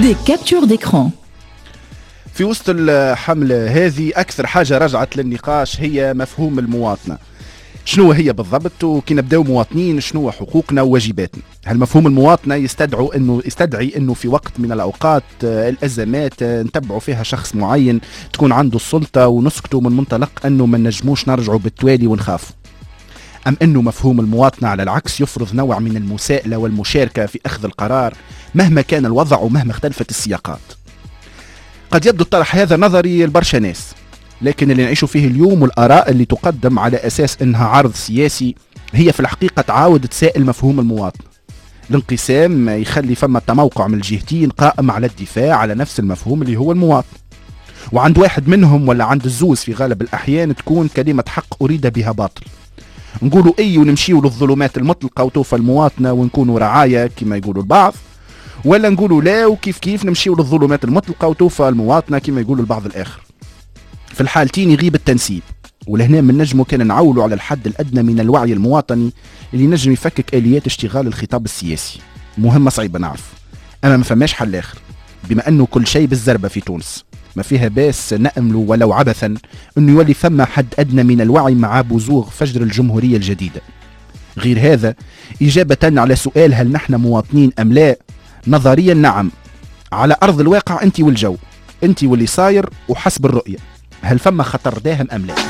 Des captures d'écran. في وسط الحملة هذه أكثر حاجة رجعت للنقاش هي مفهوم المواطنة. شنو هي بالضبط؟ وكي نبداو مواطنين شنو حقوقنا وواجباتنا؟ هل مفهوم المواطنة يستدعي انه في وقت من الاوقات الازمات نتبعوا فيها شخص معين تكون عنده السلطة ونسكتوا من منطلق انه ما نجموش نرجعوا بالتوالي ونخافوا؟ ام انه مفهوم المواطنة على العكس يفرض نوع من المساءلة والمشاركة في اخذ القرار مهما كان الوضع ومهما اختلفت السياقات؟ قد يبدو الطرح هذا نظري لبرشا ناس، لكن اللي نعيشوا فيه اليوم والآراء اللي تقدم على أساس أنها عرض سياسي هي في الحقيقة تعاود تسائل مفهوم المواطنة. الانقسام يخلي فما تموقع من الجهتين قائم على الدفاع على نفس المفهوم اللي هو المواطن، وعند واحد منهم ولا عند الزوز في غالب الأحيان تكون كلمة حق أريد بها باطل. نقولوا أي ونمشيوا للظلمات المطلقة وتوفى المواطنة ونكونوا رعاية كما يقولوا البعض، ولا نقولوا لا وكيف نمشيوا للظلمات المطلقة وتوفى المواطنة كما يقولوا البعض الآخر. في الحالتين يغيب التنسيب، ولهنا من نجمه كان نعولوا على الحد الأدنى من الوعي المواطني اللي نجم يفكك آليات اشتغال الخطاب السياسي. مهمة صعيبة نعرف، أما ما فماش حل آخر، بما أنه كل شيء بالزربة في تونس، ما فيها باس نأمل ولو عبثا أنه يولي ثم حد أدنى من الوعي مع بزوغ فجر الجمهورية الجديدة. غير هذا إجابة على سؤال هل نحن مواطنين أم لا، نظريا نعم، على أرض الواقع أنت والجو، أنت واللي صاير وحسب الرؤية، هل فما خطر داهم أم لا؟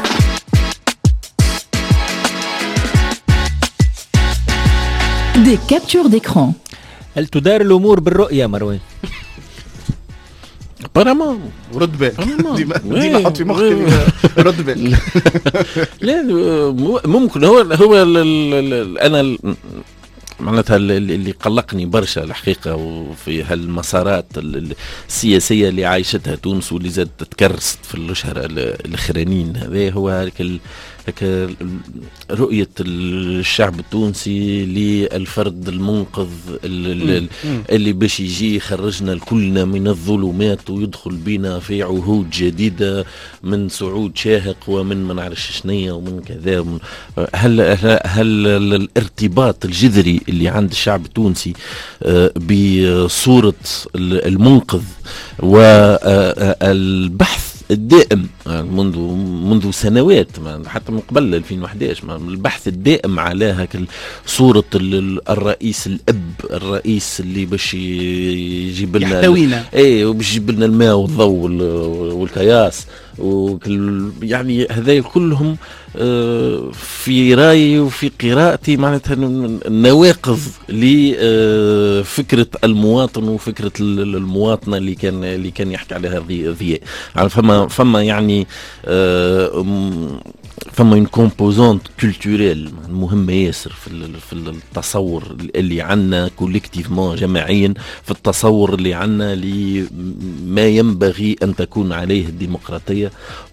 Des captures d'écran. هل تدار الأمور بالرؤية مروان؟ بارامون رد بالك ديما حط في مخك رد بالك. لا ممكن هو انا معناتها اللي قلقني برشا الحقيقة وفي هالمسارات السياسية اللي عايشتها تونس واللي زاد تتكرست في الأشهر الأخرانيين، هذا هو هيك رؤية الشعب التونسي للفرد المنقذ اللي باش يجي يخرجنا كلنا من الظلمات ويدخل بنا في عهود جديدة من صعود شاهق ومن ما نعرفش شنية ومن كذا. هل الارتباط الجذري اللي عند الشعب التونسي بصورة المنقذ والبحث الدائم منذ سنوات حتى من قبل 2011 البحث الدائم على هاك صورة الرئيس الأب، الرئيس اللي باش يجيب لنا يحتوينا وباش يجيب لنا الماء والضوء والكياس يعني هذا كلهم في رأيي وفي قراءتي معناتها نواقض لفكرة المواطن وفكرة المواطنة اللي كان يحكي عليها ضياء. يعني فما يعني فما une composante culturelle مهمة ياسر في التصور اللي عنا كوليكتيفمون جماعيا، في التصور اللي عنا لما ينبغي أن تكون عليه الديمقراطية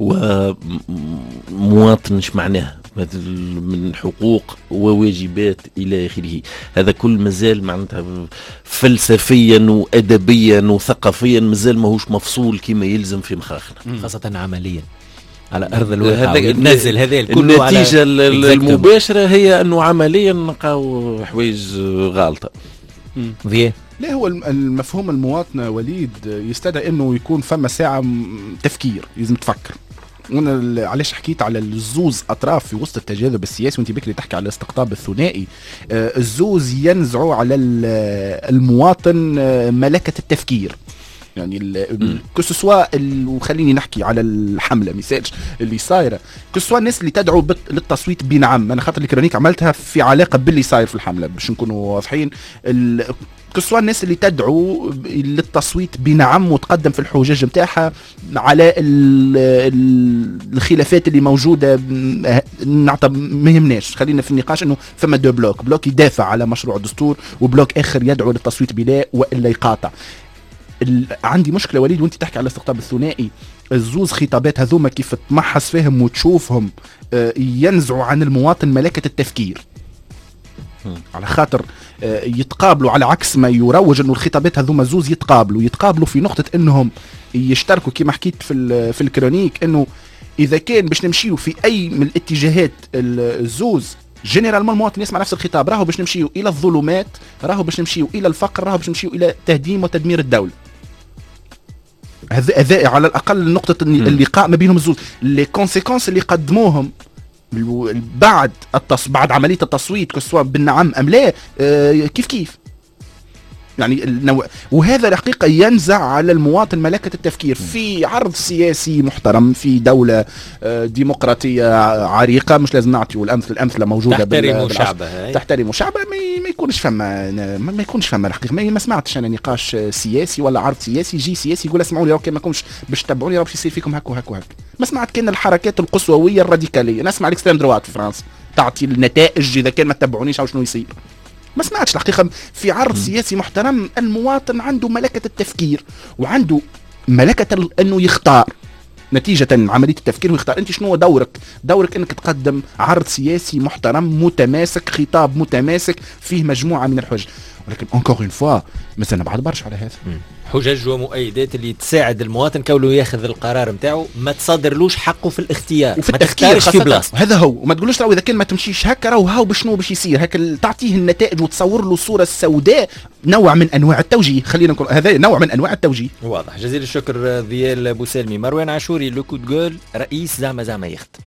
ومواطن معناها من حقوق وواجبات إلى آخره. هذا كل مازال معناتها فلسفيا وأدبيا وثقافيا مازال ماهوش مفصول كما يلزم في مخاخنا، خاصة عمليا على أرض الواقع نازل هذا الكل. النتيجة المباشرة هي أنه عمليا نلقاو حوايج غالطة. لا هو المفهوم المواطنة وليد يستدعي أنه يكون فما ساعة تفكير، لازم تفكر. وانا علاش حكيت على الزوز اطراف في وسط التجاذب السياسي وانت بكري تحكي على الاستقطاب الثنائي. الزوز ينزعوا على المواطن ملكة التفكير، يعني كسوا وخليني نحكي على الحملة مثال اللي صايرة، كسوا الناس اللي تدعو للتصويت بنعم، انا خاطر الكرونيك عملتها في علاقة باللي صاير في الحملة باش نكونوا واضحين، كسوا الناس اللي تدعو للتصويت بنعم وتقدم في الحجج متاعها على الخلافات اللي موجودة نعطى ما يهمناش، خلينا في النقاش انه فما دو بلوك يدافع على مشروع الدستور وبلوك اخر يدعو للتصويت بلا والا يقاطع. عندي مشكلة وليد وانت تحكي على الاستقطاب الثنائي، الزوز خطابات هذوما كيف تمحص فيهم وتشوفهم ينزعوا عن المواطن ملكة التفكير، على خاطر يتقابلوا على عكس ما يروج انه الخطابات هذوما زوز يتقابلوا في نقطة انهم يشتركوا كما حكيت في الكرونيك، انه اذا كان باش نمشيوا في اي من الاتجاهات الزوز جنرالمون المواطن يسمع نفس الخطاب، راهو باش نمشيوا الى الظلمات، راهو باش نمشيوا الى الفقر، راهو باش نمشيوا الى تهديم وتدمير الدولة. هذا على الاقل نقطه اللقاء ما بينهم الزوج. لي كونسيكونس اللي قدموهم بعد عمليه التصويت كسواء بالنعم ام لا كيف يعني وهذا الحقيقة ينزع على المواطن ملكة التفكير في عرض سياسي محترم في دولة ديمقراطية عريقة. مش لازم نعطيوا الأمثلة موجودة تحترم شعبها ما يكونش فما الحقيقة. ما سمعتش أنا نقاش سياسي ولا عرض سياسي يجي سياسي يقول اسمعوا لي راكم ما كومش باش تتبعوني راه باش يصير فيكم هكا. ما سمعت كان الحركات القسووية الراديكالية. نسمع الاكستريم دروات في فرنسا تعطي النتائج إذا كان ما تتبعونيش أو شنو يصير. ما سمعتش الحقيقة في عرض سياسي محترم. المواطن عنده ملكة التفكير وعنده ملكة أنه يختار نتيجة عملية التفكير ويختار. أنت شنو دورك أنك تقدم عرض سياسي محترم متماسك، خطاب متماسك فيه مجموعة من الحجج. ولكن encore une fois مازلنا بعد برشا على هذا. حجج ومؤيدات اللي تساعد المواطن كونه ياخذ القرار نتاعو، ما تصدرلوش حقه في الاختيار وفي التفكير في بلاصته. هذا هو. وما تقولوش راهو اذا كان ما تمشيش هكا راهو هاو بشنو باش يصير هكا، تعطيه النتائج وتصور له الصوره السوداء. نوع من انواع التوجيه، خلينا نقول هذا نوع من انواع التوجيه. واضح. جزيل الشكر ضيال بوسالمي. مروان عاشوري لو كود جول رئيس زعما يخت.